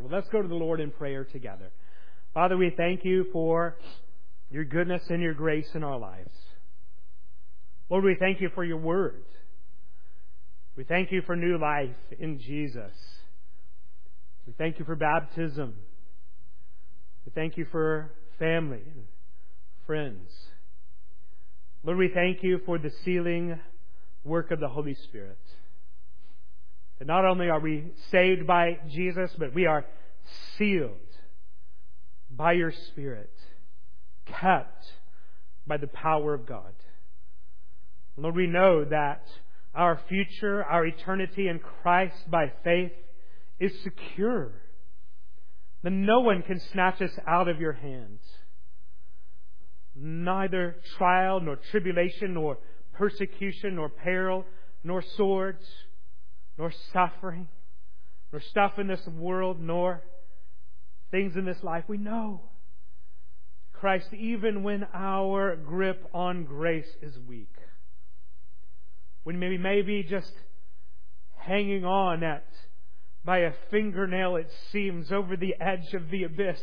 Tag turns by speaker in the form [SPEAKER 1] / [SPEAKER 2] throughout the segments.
[SPEAKER 1] Well, let's go to the Lord in prayer together. Father, we thank You for Your goodness and Your grace in our lives. Lord, we thank You for Your Word. We thank You for new life in Jesus. We thank You for baptism. We thank You for family and friends. Lord, we thank You for the sealing work of the Holy Spirit. That not only are we saved by Jesus, but we are sealed by Your Spirit, kept by the power of God. Lord, we know that our future, our eternity in Christ by faith is secure. That no one can snatch us out of Your hands. Neither trial, nor tribulation, nor persecution, nor peril, nor swords, nor suffering, nor stuff in this world, nor things in this life. We know, Christ, even when our grip on grace is weak, when we may be just hanging on by a fingernail, it seems, over the edge of the abyss.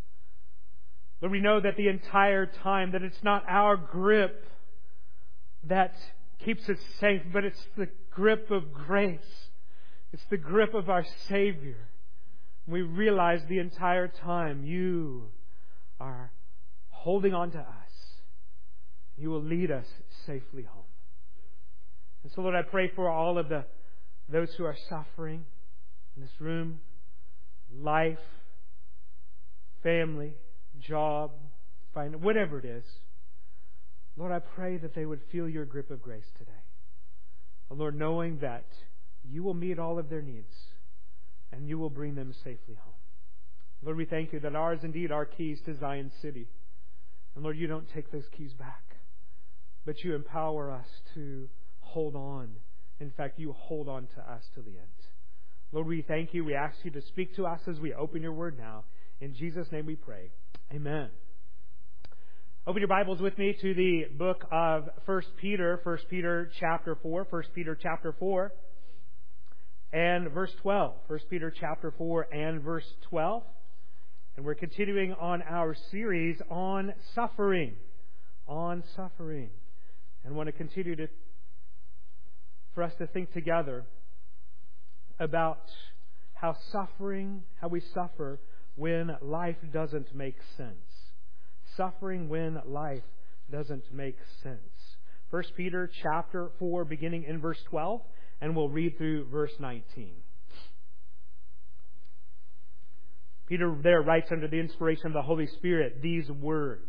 [SPEAKER 1] But we know that the entire time that it's not our grip that keeps us safe, but it's the grip of grace. It's the grip of our Savior. We realize the entire time You are holding on to us. You will lead us safely home. And so, Lord, I pray for all of those who are suffering in this room, life, family, job, whatever it is. Lord, I pray that they would feel Your grip of grace today. Lord, knowing that You will meet all of their needs and You will bring them safely home. Lord, we thank You that ours indeed are keys to Zion City. And Lord, You don't take those keys back, but You empower us to hold on. In fact, You hold on to us to the end. Lord, we thank You. We ask You to speak to us as we open Your Word now. In Jesus' name we pray. Amen. Open your Bibles with me to the book of 1 Peter chapter 4, 1 Peter chapter 4 and verse 12. 1 Peter chapter 4 and verse 12. And we're continuing on our series on suffering. On suffering. And want to continue for us to think together about how we suffer when life doesn't make sense. Suffering when life doesn't make sense. 1 Peter chapter 4, beginning in verse 12, and we'll read through verse 19. Peter there writes under the inspiration of the Holy Spirit these words.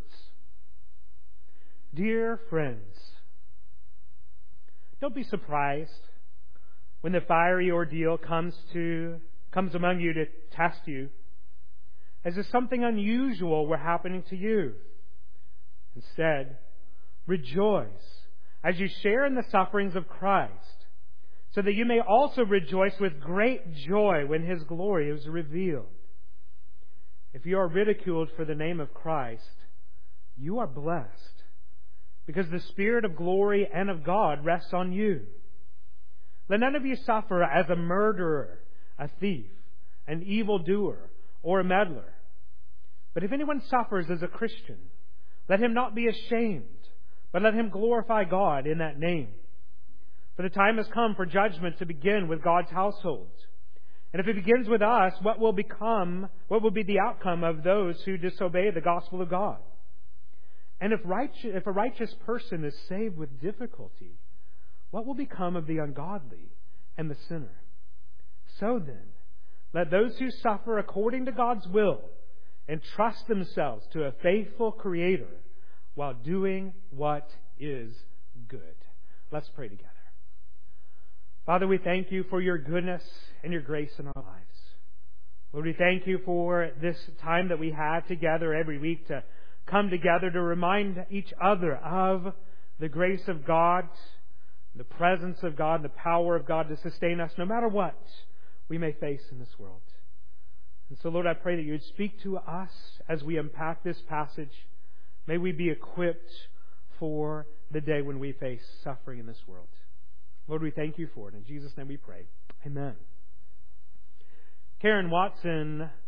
[SPEAKER 1] Dear friends, don't be surprised when the fiery ordeal comes among you to test you, as if something unusual were happening to you. Instead, rejoice as you share in the sufferings of Christ, so that you may also rejoice with great joy when His glory is revealed. If you are ridiculed for the name of Christ, you are blessed, because the Spirit of glory and of God rests on you. Let none of you suffer as a murderer, a thief, an evildoer, or a meddler. But if anyone suffers as a Christian, let him not be ashamed, but let him glorify God in that name. For the time has come for judgment to begin with God's household. And if it begins with us, what will be the outcome of those who disobey the gospel of God? And if a righteous person is saved with difficulty, what will become of the ungodly and the sinner? So then, let those who suffer according to God's will entrust themselves to a faithful Creator while doing what is good. Let's pray together. Father, we thank You for Your goodness and Your grace in our lives. Lord, we thank You for this time that we have together every week to come together to remind each other of the grace of God, the presence of God, and the power of God to sustain us no matter what we may face in this world. And so, Lord, I pray that You would speak to us as we unpack this passage. May we be equipped for the day when we face suffering in this world. Lord, we thank You for it. In Jesus' name we pray. Amen. Karen Watson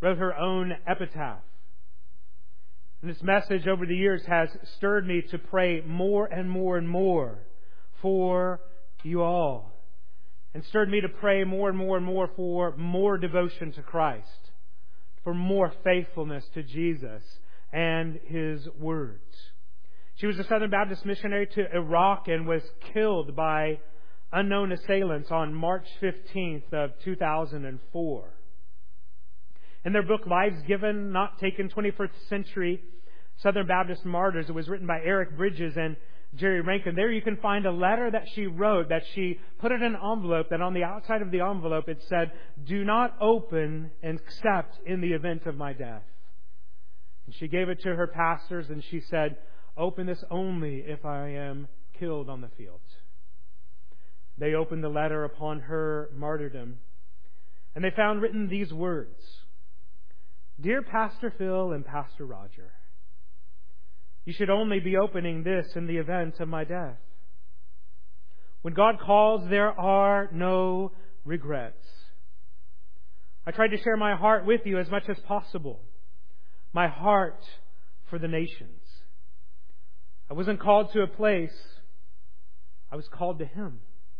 [SPEAKER 1] wrote her own epitaph. And this message over the years has stirred me to pray more and more and more for you all. And stirred me to pray more and more and more for more devotion to Christ, for more faithfulness to Jesus and His words. She was a Southern Baptist missionary to Iraq and was killed by unknown assailants on March 15th of 2004. In their book, Lives Given, Not Taken, 21st Century Southern Baptist Martyrs, it was written by Eric Bridges and Jerry Rankin. There you can find a letter that she wrote, that she put in an envelope, that on the outside of the envelope it said, "Do not open except in the event of my death." And she gave it to her pastors and she said, "Open this only if I am killed on the field." They opened the letter upon her martyrdom, and they found written these words: "Dear Pastor Phil and Pastor Roger, you should only be opening this in the event of my death. When God calls, there are no regrets. I tried to share my heart with you as much as possible. My heart for the nations. I wasn't called to a place. I was called to Him.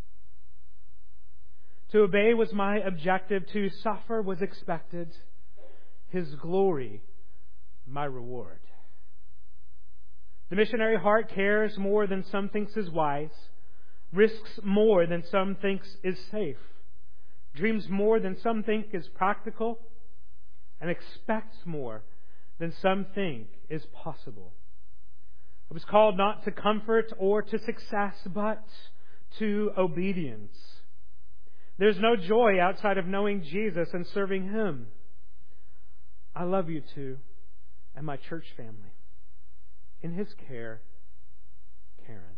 [SPEAKER 1] To obey was my objective. To suffer was expected. His glory, my reward. The missionary heart cares more than some thinks is wise, risks more than some thinks is safe, dreams more than some think is practical, and expects more than some think is possible. I was called not to comfort or to success, but to obedience. There's no joy outside of knowing Jesus and serving Him. I love you too, and my church family. In His care, Karen."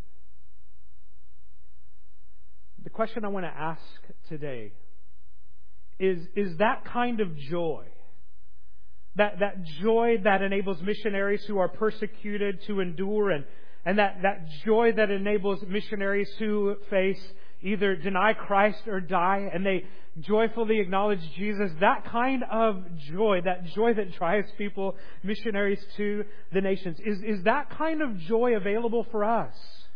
[SPEAKER 1] The question I want to ask today is that kind of joy, that joy that enables missionaries who are persecuted to endure, and that joy that enables missionaries who face either deny Christ or die, and they joyfully acknowledge Jesus, that kind of joy, that joy that drives people, missionaries to the nations, is that kind of joy available for us?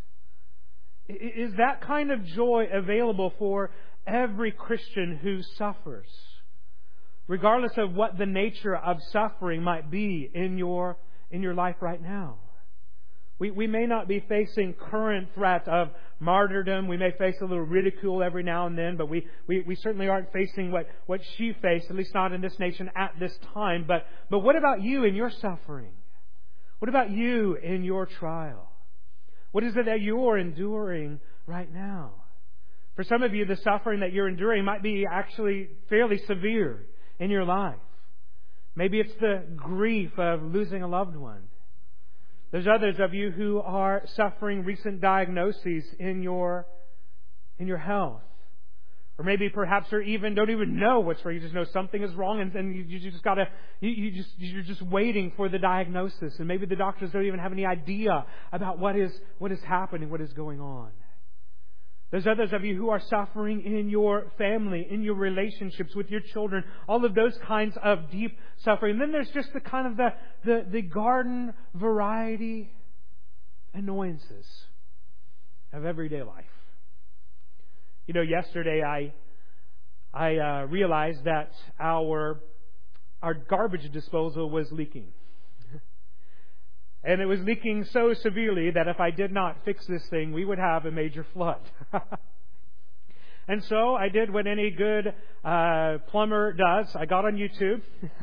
[SPEAKER 1] Is that kind of joy available for every Christian who suffers, regardless of what the nature of suffering might be in your life right now? We may not be facing current threat of martyrdom. We may face a little ridicule every now and then, but we certainly aren't facing what she faced, at least not in this nation at this time. But what about you in your suffering? What about you in your trial? What is it that you're enduring right now? For some of you, the suffering that you're enduring might be actually fairly severe in your life. Maybe it's the grief of losing a loved one. There's others of you who are suffering recent diagnoses in your health. Or maybe perhaps you don't even know what's wrong. You just know something is wrong, and you're just waiting for the diagnosis. And maybe the doctors don't even have any idea about what is happening, what is going on. There's others of you who are suffering in your family, in your relationships with your children, all of those kinds of deep suffering. And then there's just the kind of the garden variety annoyances of everyday life. You know, yesterday I realized that our garbage disposal was leaking. And it was leaking so severely that if I did not fix this thing, we would have a major flood. And so I did what any good plumber does. I got on YouTube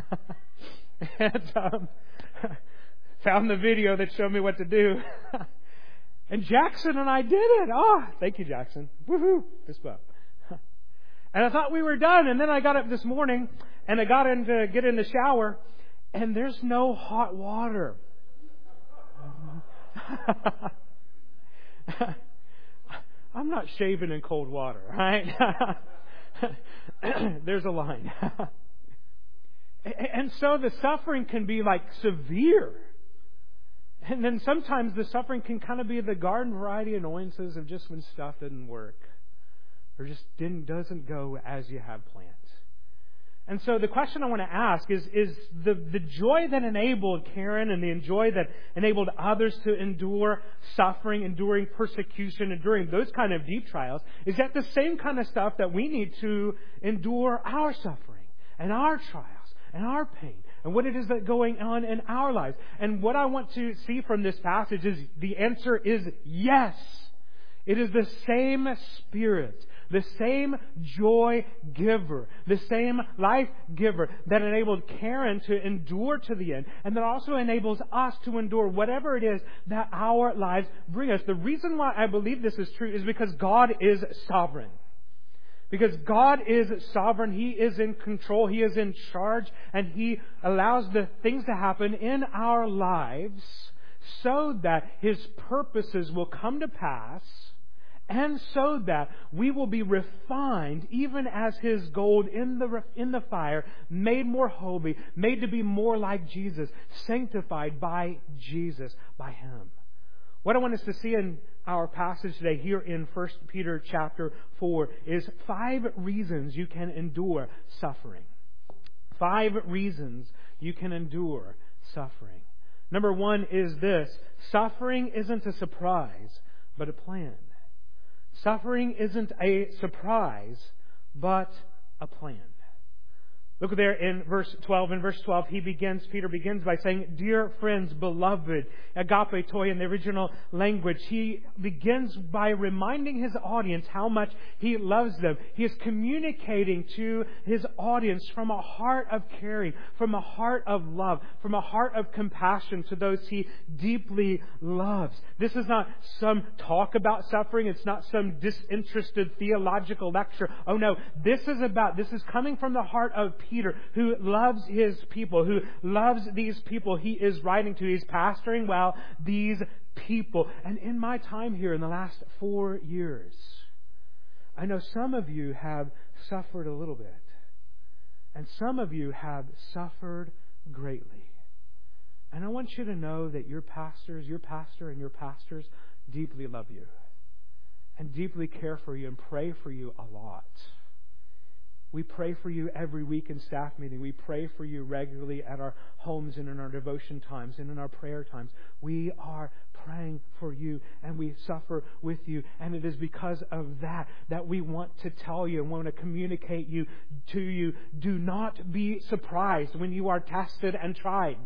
[SPEAKER 1] and found the video that showed me what to do. And Jackson and I did it. Oh, thank you, Jackson. Woohoo! Fist bump. And I thought we were done. And then I got up this morning and I got in to get in the shower, and there's no hot water. I'm not shaving in cold water, right? There's a line. And so the suffering can be like severe. And then sometimes the suffering can kind of be the garden variety annoyances of just when stuff didn't work or just doesn't go as you have planned. And so the question I want to ask is the joy that enabled Karen and the joy that enabled others to endure suffering, enduring persecution, enduring those kind of deep trials, is that the same kind of stuff that we need to endure our suffering and our trials and our pain and what it is that's going on in our lives? And what I want to see from this passage is the answer is yes. It is the same Spirit, the same joy giver, the same life giver that enabled Karen to endure to the end, and that also enables us to endure whatever it is that our lives bring us. The reason why I believe this is true is because God is sovereign. Because God is sovereign, He is in control, He is in charge, and He allows the things to happen in our lives so that His purposes will come to pass, and so that we will be refined even as His gold in the fire, made more holy, made to be more like Jesus, sanctified by Jesus, by Him. What I want us to see in our passage today here in 1 Peter chapter 4 is 5 reasons you can endure suffering. 5 reasons you can endure suffering. Number 1 is this: suffering isn't a surprise, but a plan. Suffering isn't a surprise, but a plan. Look there in verse 12. In verse 12, Peter begins by saying, "Dear friends, beloved," agape toi in the original language. He begins by reminding his audience how much he loves them. He is communicating to his audience from a heart of caring, from a heart of love, from a heart of compassion to those he deeply loves. This is not some talk about suffering. It's not some disinterested theological lecture. Oh no, this is coming from the heart of Peter, who loves his people, who loves these people he is writing to. He's pastoring well these people. And in my time here in the last 4 years, I know some of you have suffered a little bit. And some of you have suffered greatly. And I want you to know that your pastor and your pastors deeply love you and deeply care for you and pray for you a lot. We pray for you every week in staff meeting. We pray for you regularly at our homes and in our devotion times and in our prayer times. We are praying for you and we suffer with you. And it is because of that we want to tell you and want to communicate to you. Do not be surprised when you are tested and tried.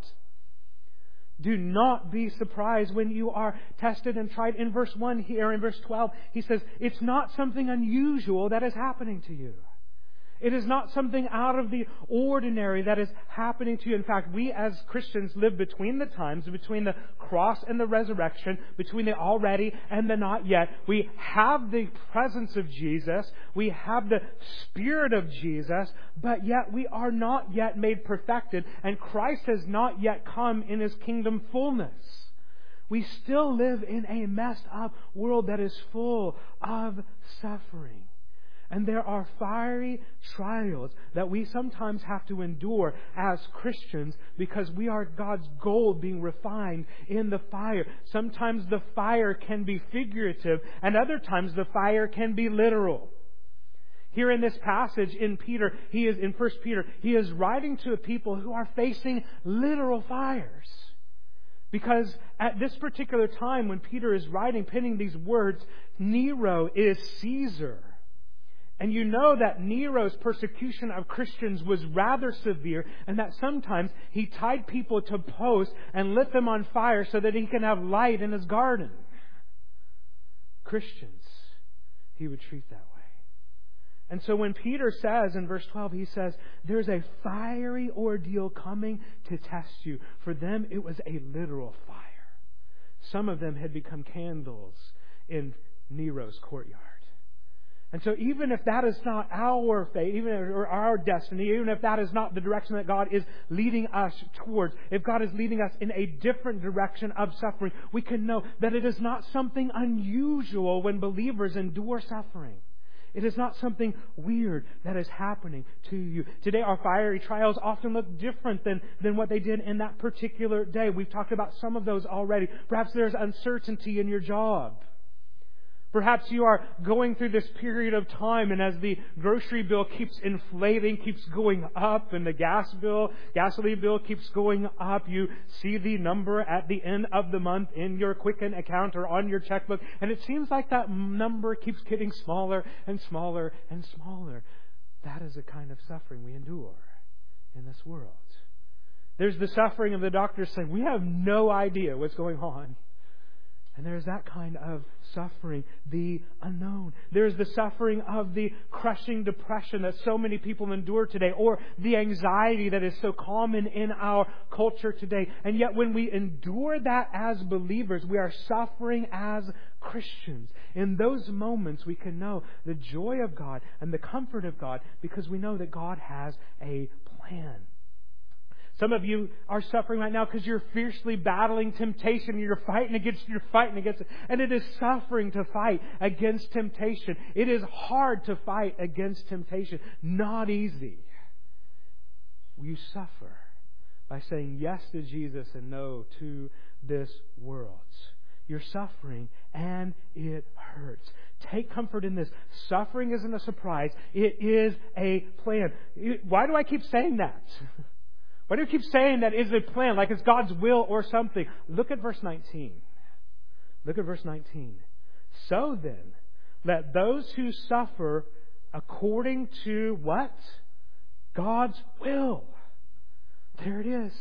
[SPEAKER 1] Do not be surprised when you are tested and tried. In verse 1 here, in verse 12, he says, it's not something unusual that is happening to you. It is not something out of the ordinary that is happening to you. In fact, we as Christians live between the times, between the cross and the resurrection, between the already and the not yet. We have the presence of Jesus. We have the Spirit of Jesus, but yet we are not yet made perfected, and Christ has not yet come in His kingdom fullness. We still live in a messed up world that is full of suffering. And there are fiery trials that we sometimes have to endure as Christians because we are God's gold being refined in the fire. Sometimes the fire can be figurative, and other times the fire can be literal. Here in this passage in 1 Peter, he is writing to a people who are facing literal fires. Because at this particular time when Peter is penning these words, Nero is Caesar. And you know that Nero's persecution of Christians was rather severe, and that sometimes he tied people to posts and lit them on fire so that he can have light in his garden. Christians, he would treat that way. And so when Peter says in verse 12, he says, there's a fiery ordeal coming to test you. For them, it was a literal fire. Some of them had become candles in Nero's courtyard. And so even if that is not our fate, or our destiny, even if that is not the direction that God is leading us towards, if God is leading us in a different direction of suffering, we can know that it is not something unusual when believers endure suffering. It is not something weird that is happening to you. Today, our fiery trials often look different than what they did in that particular day. We've talked about some of those already. Perhaps there's uncertainty in your job. Perhaps you are going through this period of time, and as the grocery bill keeps inflating, keeps going up, and the gasoline bill keeps going up, you see the number at the end of the month in your Quicken account or on your checkbook, and it seems like that number keeps getting smaller and smaller and smaller. That is the kind of suffering we endure in this world. There's the suffering of the doctors saying, we have no idea what's going on. And there's that kind of suffering, the unknown. There's the suffering of the crushing depression that so many people endure today, or the anxiety that is so common in our culture today. And yet when we endure that as believers, we are suffering as Christians. In those moments, we can know the joy of God and the comfort of God because we know that God has a plan. Some of you are suffering right now because you're fiercely battling temptation. You're fighting against it. And it is suffering to fight against temptation. It is hard to fight against temptation. Not easy. You suffer by saying yes to Jesus and no to this world. You're suffering and it hurts. Take comfort in this. Suffering isn't a surprise. It is a plan. Why do I keep saying that? Why do you keep saying that is a plan, like it's God's will or something? Look at verse 19. Look at verse 19. So then, let those who suffer according to what? God's will. There it is.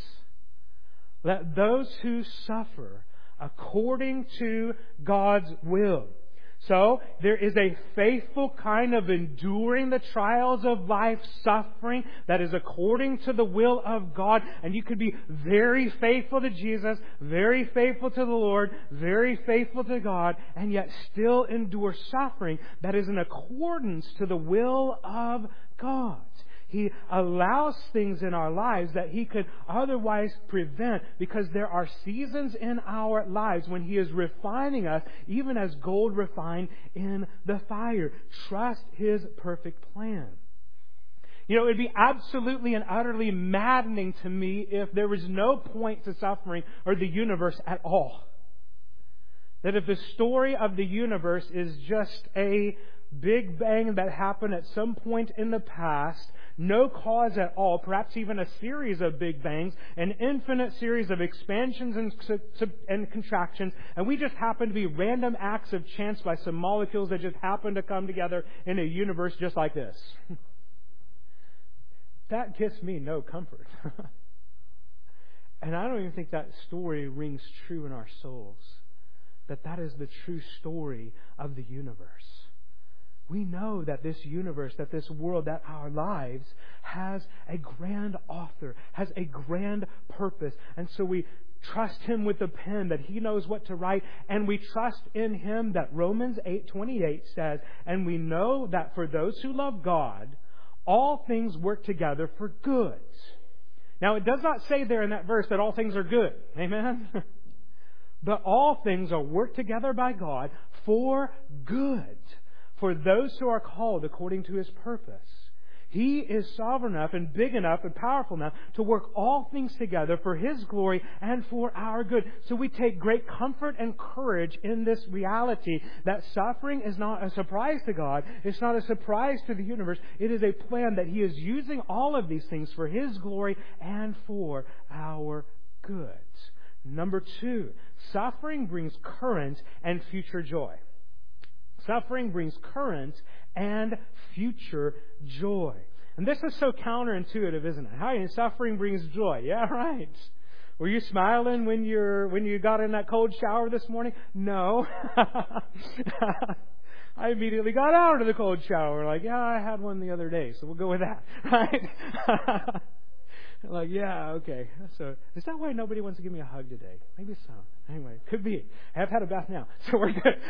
[SPEAKER 1] Let those who suffer according to God's will. So, there is a faithful kind of enduring the trials of life, suffering that is according to the will of God. And you could be very faithful to Jesus, very faithful to the Lord, very faithful to God, and yet still endure suffering that is in accordance to the will of God. He allows things in our lives that He could otherwise prevent, because there are seasons in our lives when He is refining us, even as gold refined in the fire. Trust His perfect plan. You know, it would be absolutely and utterly maddening to me if there was no point to suffering or the universe at all. That if the story of the universe is just a Big Bang that happened at some point in the past, no cause at all, perhaps even a series of Big Bangs, an infinite series of expansions and contractions, and we just happen to be random acts of chance by some molecules that just happen to come together in a universe just like this. That gives me no comfort. And I don't even think that story rings true in our souls, that is the true story of the universe. We know that this universe, that this world, that our lives has a grand author, has a grand purpose. And so we trust Him with the pen, that He knows what to write. And we trust in Him that Romans 8:28 says, and we know that for those who love God, all things work together for good. Now, it does not say there in that verse that all things are good. Amen? But all things are worked together by God for good, for those who are called according to His purpose. He is sovereign enough and big enough and powerful enough to work all things together for His glory and for our good. So we take great comfort and courage in this reality that suffering is not a surprise to God. It's not a surprise to the universe. It is a plan that He is using all of these things for His glory and for our good. Number 2, suffering brings current and future joy. Suffering brings current and future joy. And this is so counterintuitive, isn't it? How suffering brings joy. Yeah, right. Were you smiling when you got in that cold shower this morning? No. I immediately got out of the cold shower. Like, yeah, I had one the other day, so we'll go with that. Right? Like, yeah, okay. So, is that why nobody wants to give me a hug today? Maybe so. Anyway, could be. I have had a bath now, so we're good.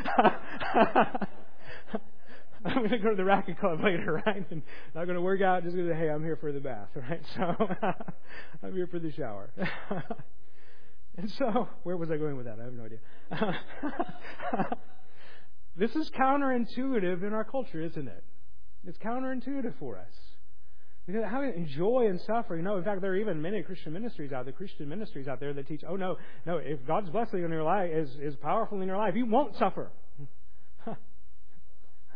[SPEAKER 1] I'm going to go to the racket club later, right? And not going to work out, just going to say, hey, I'm here for the bath, right? So, I'm here for the shower. And so, where was I going with that? I have no idea. This is counterintuitive in our culture, isn't it? It's counterintuitive for us. Because how to enjoy and suffer. You know, in fact, there are even many Christian ministries out there that teach, oh no, if God's blessing in your life is powerful in your life, you won't suffer.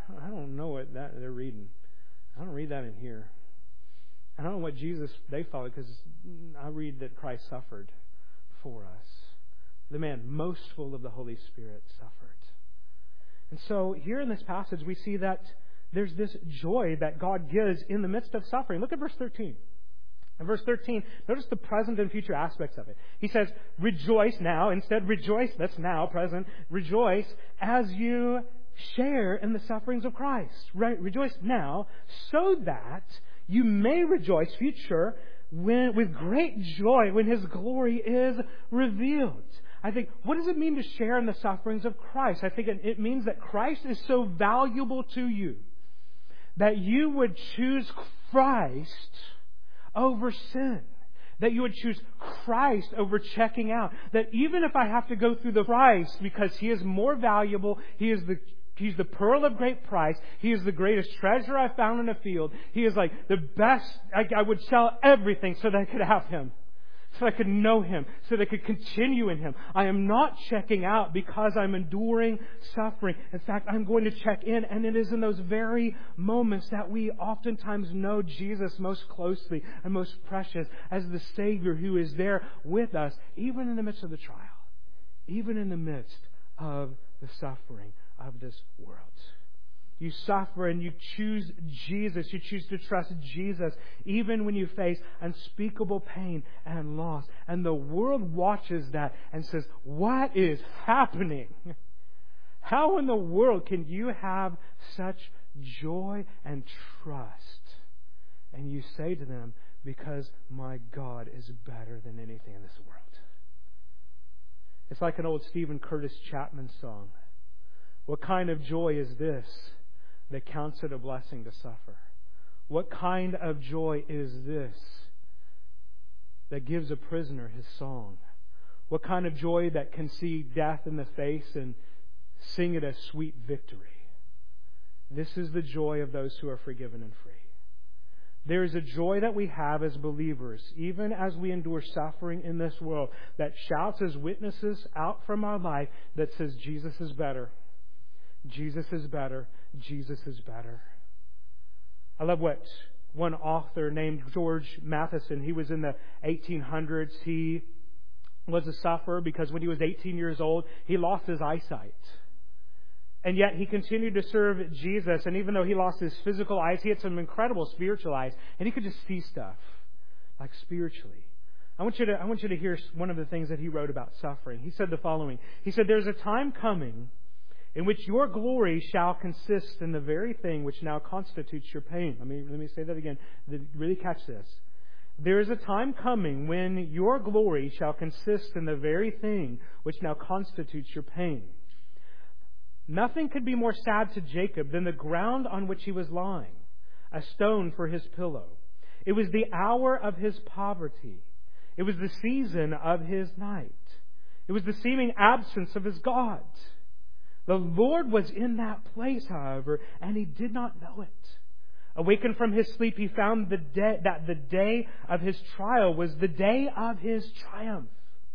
[SPEAKER 2] I don't know what that they're reading. I don't read that in here. I don't know what Jesus they follow, because I read that Christ suffered for us. The man most full of the Holy Spirit suffered. And so here in this passage we see that there's this joy that God gives in the midst of suffering. Look at verse 13. In verse 13, notice the present and future aspects of it. He says, rejoice now. Instead, rejoice, that's now, present. Rejoice as you share in the sufferings of Christ. Right? Rejoice now so that you may rejoice future with great joy when His glory is revealed. I think, what does it mean to share in the sufferings of Christ? I think it means that Christ is so valuable to you that you would choose Christ over sin. That you would choose Christ over checking out. That even if I have to go through the Christ because He is more valuable, He's the pearl of great price. He is the greatest treasure I found in a field. He is like the best. I would sell everything so that I could have Him. So that I could know Him. So that I could continue in Him. I am not checking out because I'm enduring suffering. In fact, I'm going to check in. And it is in those very moments that we oftentimes know Jesus most closely and most precious as the Savior who is there with us, even in the midst of the trial. Even in the midst of the suffering of this world. You suffer and you choose Jesus. You choose to trust Jesus even when you face unspeakable pain and loss. And the world watches that and says, what is happening? How in the world can you have such joy and trust? And you say to them, because my God is better than anything in this world. It's like an old Stephen Curtis Chapman song. What kind of joy is this that counts it a blessing to suffer? What kind of joy is this that gives a prisoner his song? What kind of joy that can see death in the face and sing it as sweet victory? This is the joy of those who are forgiven and free. There is a joy that we have as believers, even as we endure suffering in this world, that shouts as witnesses out from our life that says, Jesus is better. Jesus is better. Jesus is better. I love what one author named George Matheson, he was in the 1800s. He was a sufferer because when he was 18 years old, he lost his eyesight. And yet he continued to serve Jesus. And even though he lost his physical eyes, he had some incredible spiritual eyes. And he could just see stuff, like spiritually. I want you to hear one of the things that he wrote about suffering. He said the following. He said, there's a time coming in which your glory shall consist in the very thing which now constitutes your pain. Let me say that again. Really catch this. There is a time coming when your glory shall consist in the very thing which now constitutes your pain. Nothing could be more sad to Jacob than the ground on which he was lying, a stone for his pillow. It was the hour of his poverty. It was the season of his night. It was the seeming absence of his God. The Lord was in that place, however, and he did not know it. Awakened from his sleep, he found that the day of his trial was the day of his triumph.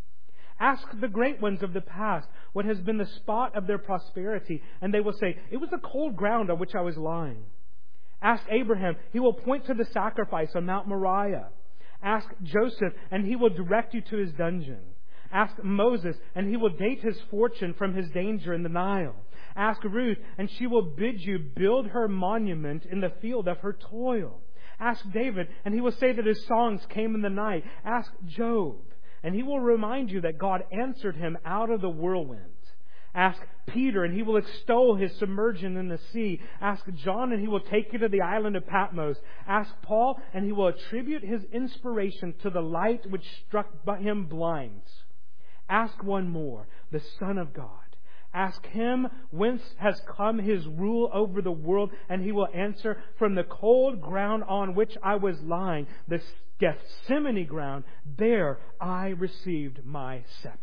[SPEAKER 2] Ask the great ones of the past what has been the spot of their prosperity, and they will say, it was the cold ground on which I was lying. Ask Abraham, he will point to the sacrifice on Mount Moriah. Ask Joseph, and he will direct you to his dungeon. Ask Moses, and he will date his fortune from his danger in the Nile. Ask Ruth, and she will bid you build her monument in the field of her toil. Ask David, and he will say that his songs came in the night. Ask Job, and he will remind you that God answered him out of the whirlwind. Ask Peter, and he will extol his submersion in the sea. Ask John, and he will take you to the island of Patmos. Ask Paul, and he will attribute his inspiration to the light which struck him blind. Ask one more, the Son of God. Ask him whence has come his rule over the world, and he will answer, from the cold ground on which I was lying, the Gethsemane ground, there I received my scepter.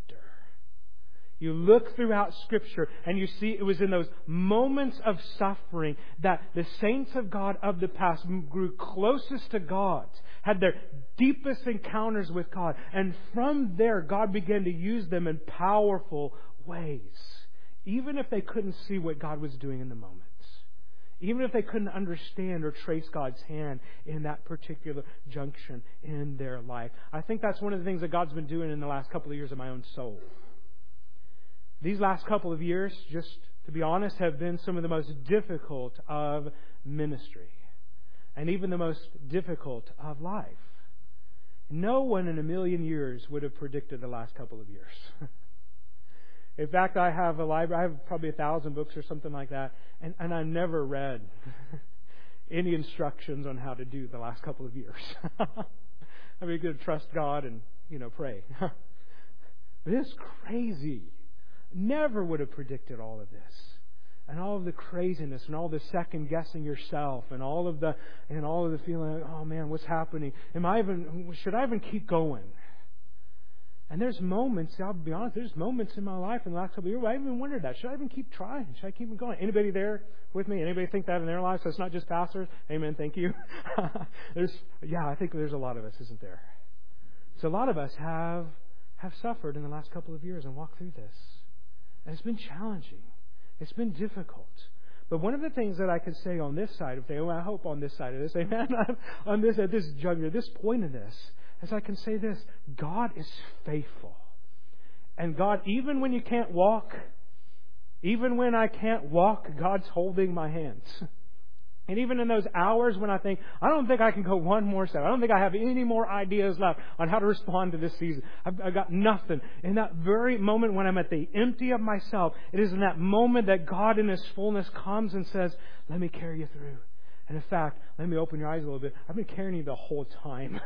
[SPEAKER 2] You look throughout Scripture and you see it was in those moments of suffering that the saints of God of the past grew closest to God, had their deepest encounters with God. And from there, God began to use them in powerful ways, even if they couldn't see what God was doing in the moments. Even if they couldn't understand or trace God's hand in that particular junction in their life. I think that's one of the things that God's been doing in the last couple of years of my own soul. These last couple of years, just to be honest, have been some of the most difficult of ministry. And even the most difficult of life. No one in a million years would have predicted the last couple of years. In fact, I have a library. I have probably 1,000 books or something like that. And I've never read any instructions on how to do the last couple of years. I mean, you could trust God and, pray. But it's crazy. Never would have predicted all of this. And all of the craziness and all the second guessing yourself and all of the feeling, oh man, what's happening? Should I even keep going? And there's moments, I'll be honest, there's moments in my life in the last couple of years where I even wondered that. Should I even keep trying? Should I keep going? Anybody there with me? Anybody think that in their lives? So it's not just pastors? Amen, thank you. I think there's a lot of us, isn't there? So a lot of us have suffered in the last couple of years and walked through this. And it's been challenging. It's been difficult. But one of the things that I could say on this side of things, I hope on this side of this, amen, at this juncture, this point in this, as I can say this, God is faithful. And God, even when you can't walk, even when I can't walk, God's holding my hands. And even in those hours when I think, I don't think I can go one more step. I don't think I have any more ideas left on how to respond to this season. I've got nothing. In that very moment when I'm at the empty of myself, it is in that moment that God in His fullness comes and says, let me carry you through. And in fact, let me open your eyes a little bit. I've been carrying you the whole time.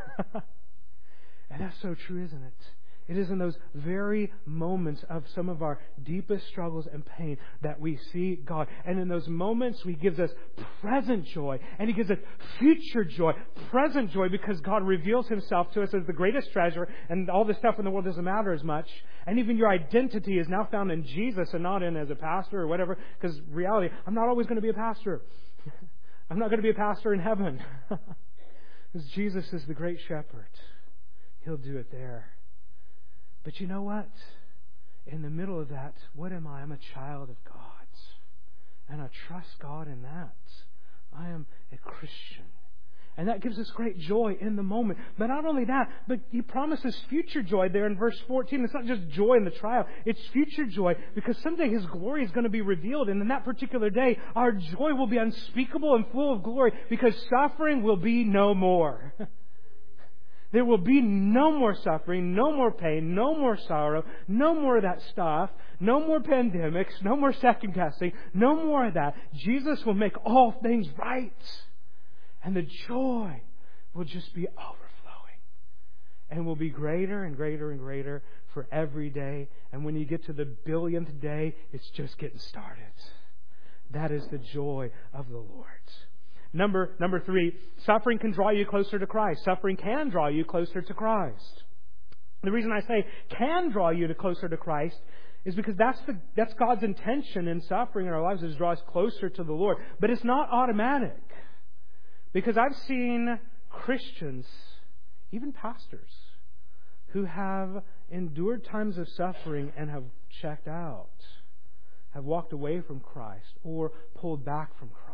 [SPEAKER 2] And that's so true, isn't it? It is in those very moments of some of our deepest struggles and pain that we see God. And in those moments, He gives us present joy. And He gives us future joy. Present joy because God reveals Himself to us as the greatest treasure. And all this stuff in the world doesn't matter as much. And even your identity is now found in Jesus and not in as a pastor or whatever. Because reality, I'm not always going to be a pastor. I'm not going to be a pastor in heaven. Because Jesus is the great shepherd. He'll do it there. But you know what? In the middle of that, what am I? I'm a child of God's. And I trust God in that. I am a Christian. And that gives us great joy in the moment. But not only that, but He promises future joy there in verse 14. It's not just joy in the trial. It's future joy because someday His glory is going to be revealed. And in that particular day, our joy will be unspeakable and full of glory because suffering will be no more. There will be no more suffering, no more pain, no more sorrow, no more of that stuff, no more pandemics, no more second guessing, no more of that. Jesus will make all things right. And the joy will just be overflowing. And will be greater and greater and greater for every day. And when you get to the billionth day, it's just getting started. That is the joy of the Lord. Number 3, suffering can draw you closer to Christ. Suffering can draw you closer to Christ. The reason I say can draw you closer to Christ is because that's God's intention in suffering in our lives, is to draw us closer to the Lord. But it's not automatic. Because I've seen Christians, even pastors, who have endured times of suffering and have checked out, have walked away from Christ or pulled back from Christ.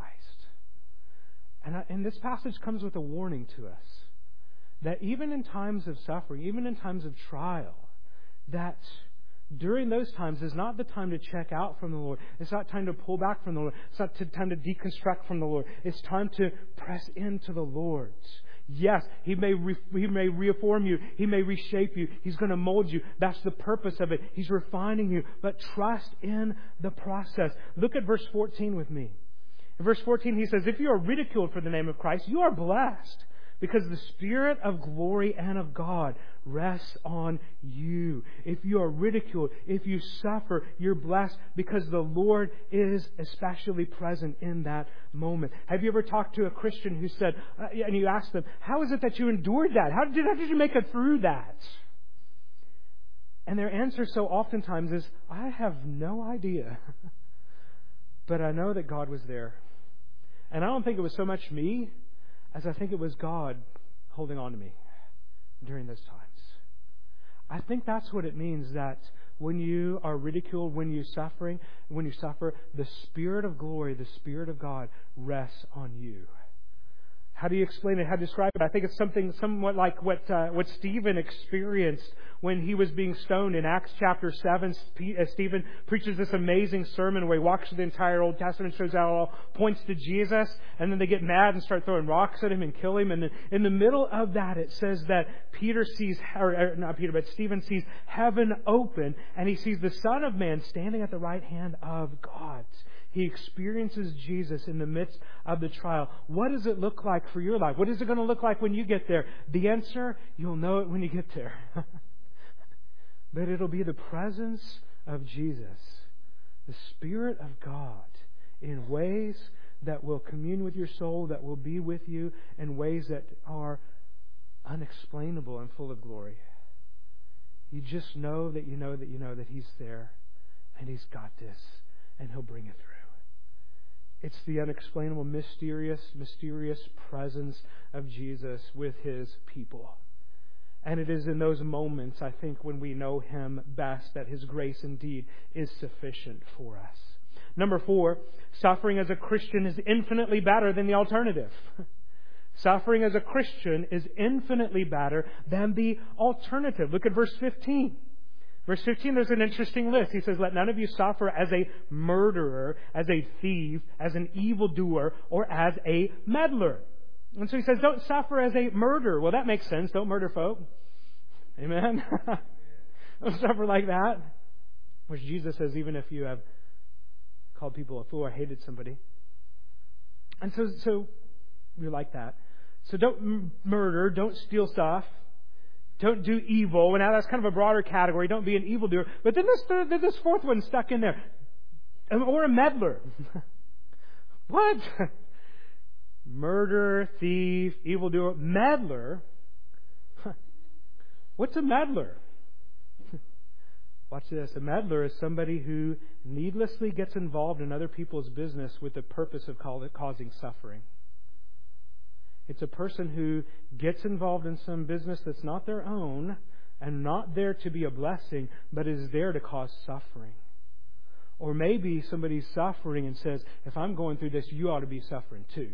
[SPEAKER 2] And this passage comes with a warning to us that even in times of suffering, even in times of trial, that during those times is not the time to check out from the Lord. It's not time to pull back from the Lord. It's not time to deconstruct from the Lord. It's time to press into the Lord. Yes, He may reform you. He may reshape you. He's going to mold you. That's the purpose of it. He's refining you. But trust in the process. Look at verse 14 with me. In verse 14, He says, if you are ridiculed for the name of Christ, you are blessed because the Spirit of glory and of God rests on you. If you are ridiculed, if you suffer, you're blessed because the Lord is especially present in that moment. Have you ever talked to a Christian who said, and you ask them, how is it that you endured that? How did you make it through that? And their answer so oftentimes is, I have no idea. But I know that God was there. And I don't think it was so much me as I think it was God holding on to me during those times. I think that's what it means that when you are ridiculed, when you suffer, the Spirit of glory, the Spirit of God rests on you. How do you explain it? How do you describe it? I think it's something somewhat like what Stephen experienced when he was being stoned in Acts chapter 7. Stephen preaches this amazing sermon where he walks through the entire Old Testament, shows how it all points to Jesus, and then they get mad and start throwing rocks at him and kill him. And then in the middle of that, it says that Stephen sees heaven open, and he sees the Son of Man standing at the right hand of God. He experiences Jesus in the midst of the trial. What does it look like for your life? What is it going to look like when you get there? The answer, you'll know it when you get there. But it'll be the presence of Jesus, the Spirit of God, in ways that will commune with your soul, that will be with you in ways that are unexplainable and full of glory. You just know that you know that you know that He's there, and He's got this, and He'll bring it through. It's the unexplainable, mysterious presence of Jesus with His people. And it is in those moments, I think, when we know Him best, that His grace indeed is sufficient for us. Number 4, suffering as a Christian is infinitely better than the alternative. Suffering as a Christian is infinitely better than the alternative. Look at verse 15. Verse 15, there's an interesting list. He says, "Let none of you suffer as a murderer, as a thief, as an evildoer, or as a meddler." And so he says, don't suffer as a murderer. Well, that makes sense. Don't murder folk. Amen? Don't suffer like that. Which Jesus says, even if you have called people a fool or hated somebody. And so you're like that. So don't murder. Don't steal stuff. Don't do evil. Well, now that's kind of a broader category. Don't be an evildoer. But then there's this fourth one stuck in there. Or a meddler. What? Murder, thief, evildoer, meddler. What's a meddler? Watch this. A meddler is somebody who needlessly gets involved in other people's business with the purpose of causing suffering. It's a person who gets involved in some business that's not their own and not there to be a blessing, but is there to cause suffering. Or maybe somebody's suffering and says, if I'm going through this, you ought to be suffering too.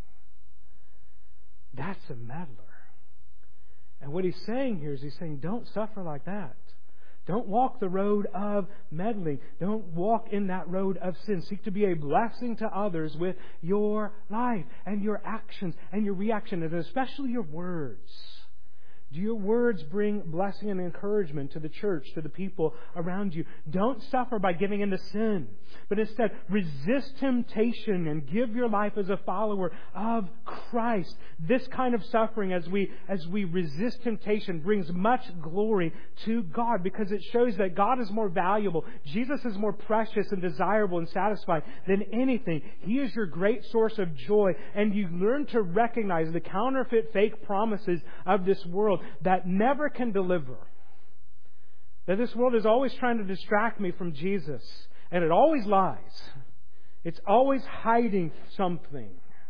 [SPEAKER 2] That's a meddler. And what he's saying here is he's saying, don't suffer like that. Don't walk the road of meddling. Don't walk in that road of sin. Seek to be a blessing to others with your life and your actions and your reaction, and especially your words. Do your words bring blessing and encouragement to the church, to the people around you? Don't suffer by giving in to sin, but instead resist temptation and give your life as a follower of Christ. This kind of suffering, as we resist temptation, brings much glory to God, because it shows that God is more valuable. Jesus is more precious and desirable and satisfying than anything. He is your great source of joy, and you learn to recognize the counterfeit, fake promises of this world that never can deliver. That this world is always trying to distract me from Jesus, and it always lies. It's always hiding something.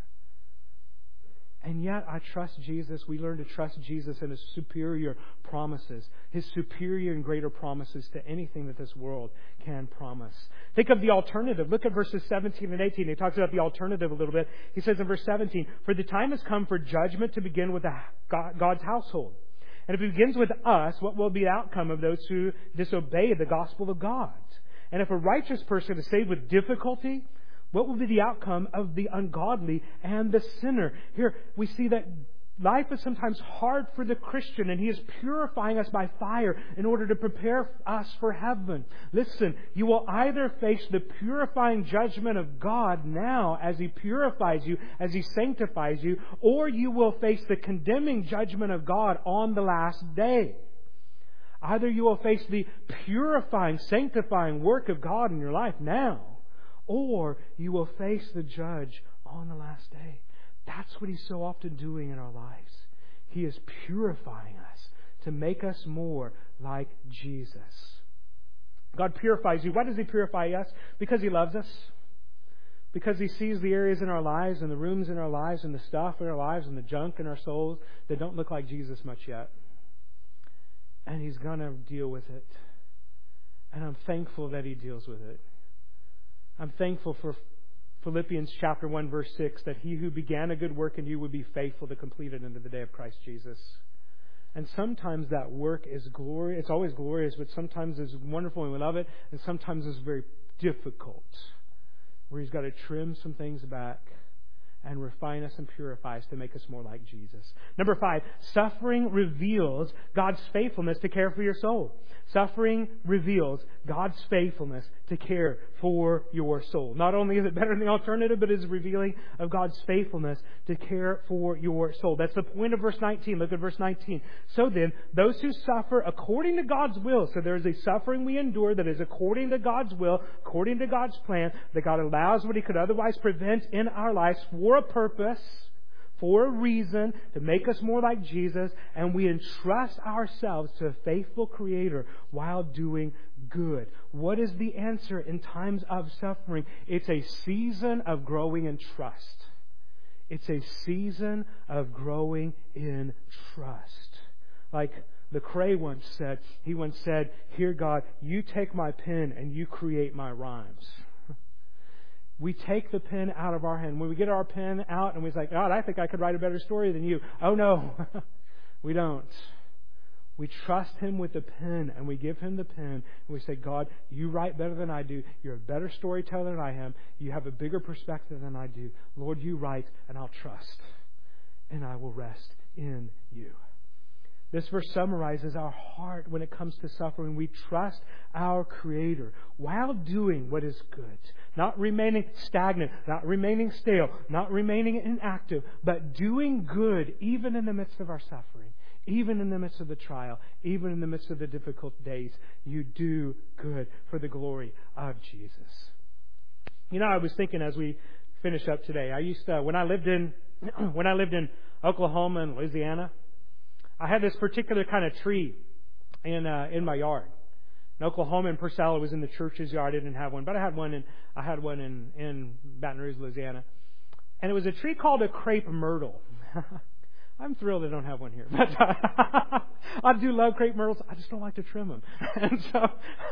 [SPEAKER 2] And yet I trust Jesus. We learn to trust Jesus and His superior promises. His superior and greater promises to anything that this world can promise. Think of the alternative. Look at verses 17 and 18. He talks about the alternative a little bit. He says in verse 17, "For the time has come for judgment to begin with God's household. And if it begins with us, what will be the outcome of those who disobey the gospel of God? And if a righteous person is saved with difficulty, what will be the outcome of the ungodly and the sinner?" Here we see that life is sometimes hard for the Christian, and He is purifying us by fire in order to prepare us for heaven. Listen, you will either face the purifying judgment of God now as He purifies you, as He sanctifies you, or you will face the condemning judgment of God on the last day. Either you will face the purifying, sanctifying work of God in your life now, or you will face the judge on the last day. That's what He's so often doing in our lives. He is purifying us to make us more like Jesus. God purifies you. Why does He purify us? Because He loves us. Because He sees the areas in our lives and the rooms in our lives and the stuff in our lives and the junk in our souls that don't look like Jesus much yet. And He's going to deal with it. And I'm thankful that He deals with it. I'm thankful for Philippians chapter 1, verse 6, that He who began a good work in you would be faithful to complete it unto the day of Christ Jesus. And sometimes that work is glorious. It's always glorious, but sometimes it's wonderful and we love it. And sometimes it's very difficult, where He's got to trim some things back and refine us and purify us to make us more like Jesus. Number 5, suffering reveals God's faithfulness to care for your soul. Suffering reveals God's faithfulness to care for your soul. Not only is it better than the alternative, but it is revealing of God's faithfulness to care for your soul. That's the point of verse 19. Look at verse 19. So then, those who suffer according to God's will, so there is a suffering we endure that is according to God's will, according to God's plan, that God allows what He could otherwise prevent in our lives for a purpose, for a reason, to make us more like Jesus, and we entrust ourselves to a faithful Creator while doing good. What is the answer in times of suffering? It's a season of growing in trust. It's a season of growing in trust. Like the Cray once said, he once said, "Here, God, you take my pen and you create my rhymes." We take the pen out of our hand. When we get our pen out and we say, "God, I think I could write a better story than you." Oh no, we don't. We trust Him with the pen and we give Him the pen and we say, "God, you write better than I do. You're a better storyteller than I am. You have a bigger perspective than I do. Lord, you write and I'll trust and I will rest in you." This verse summarizes our heart when it comes to suffering. We trust our Creator while doing what is good. Not remaining stagnant, not remaining stale, not remaining inactive, but doing good even in the midst of our suffering, even in the midst of the trial, even in the midst of the difficult days. You do good for the glory of Jesus. You know, I was thinking as we finish up today, I used to, when I lived in Oklahoma and Louisiana, I had this particular kind of tree in my yard. In Oklahoma, in Purcell, it was in the church's yard. I didn't have one, but I had one in Baton Rouge, Louisiana, and it was a tree called a crepe myrtle. I'm thrilled I don't have one here, but I do love crepe myrtles. I just don't like to trim them, and so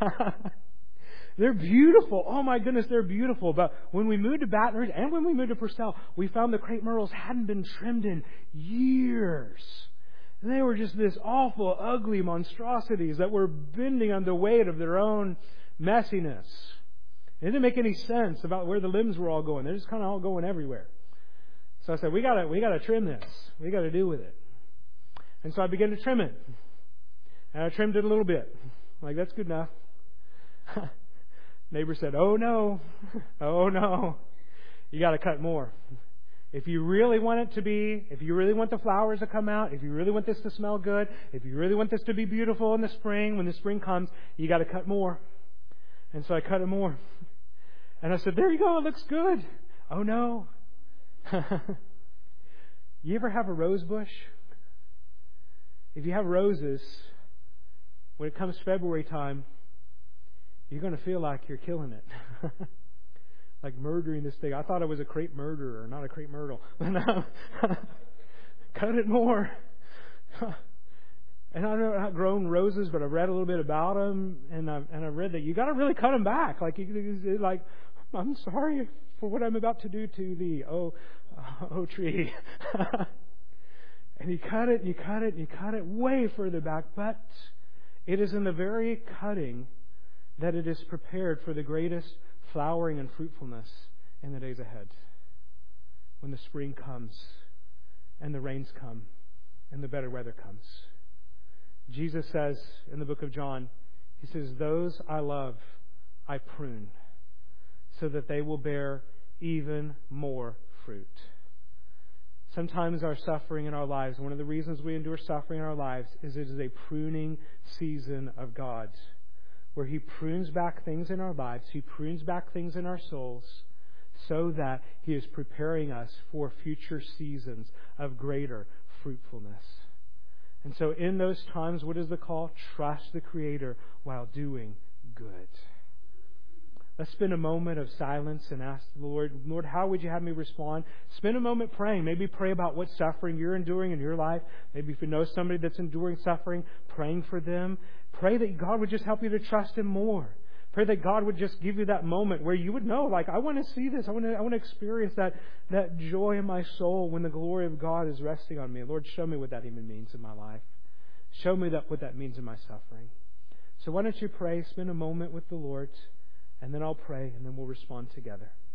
[SPEAKER 2] they're beautiful. Oh my goodness, they're beautiful. But when we moved to Baton Rouge and when we moved to Purcell, we found the crepe myrtles hadn't been trimmed in years. And they were just this awful, ugly monstrosities that were bending under the weight of their own messiness. It didn't make any sense about where the limbs were all going. They're just kind of all going everywhere. So I said, we gotta trim this. We gotta do with it. And so I began to trim it. And I trimmed it a little bit. Like, that's good enough. Neighbor said, "Oh no, you gotta cut more. If you really want the flowers to come out, if you really want this to smell good, if you really want this to be beautiful in the spring, when the spring comes, you got to cut more." And so I cut it more. And I said, "There you go, it looks good." Oh no. You ever have a rose bush? If you have roses, when it comes February time, you're going to feel like you're killing it. Like murdering this thing. I thought I was a crepe murderer, not a crepe myrtle. Cut it more. And I've not grown roses, but I've read a little bit about them, and I read that you got to really cut them back. Like I'm sorry for what I'm about to do to thee, oh tree. And you cut it, and you cut it, and you cut it way further back. But it is in the very cutting that it is prepared for the greatest flowering and fruitfulness in the days ahead. When the spring comes and the rains come and the better weather comes. Jesus says in the book of John, He says, "Those I love, I prune, so that they will bear even more fruit." Sometimes our suffering in our lives, one of the reasons we endure suffering in our lives is it is a pruning season of God, where He prunes back things in our lives, He prunes back things in our souls, so that He is preparing us for future seasons of greater fruitfulness. And so in those times, what is the call? Trust the Creator while doing good. Let's spend a moment of silence and ask the Lord, how would you have me respond? Spend a moment praying. Maybe pray about what suffering you're enduring in your life. Maybe if you know somebody that's enduring suffering, praying for them. Pray that God would just help you to trust Him more. Pray that God would just give you that moment where you would know, like, I want to see this. I want to experience that joy in my soul when the glory of God is resting on me. Lord, show me what that even means in my life. Show me what that means in my suffering. So why don't you pray, spend a moment with the Lord, and then I'll pray, and then we'll respond together.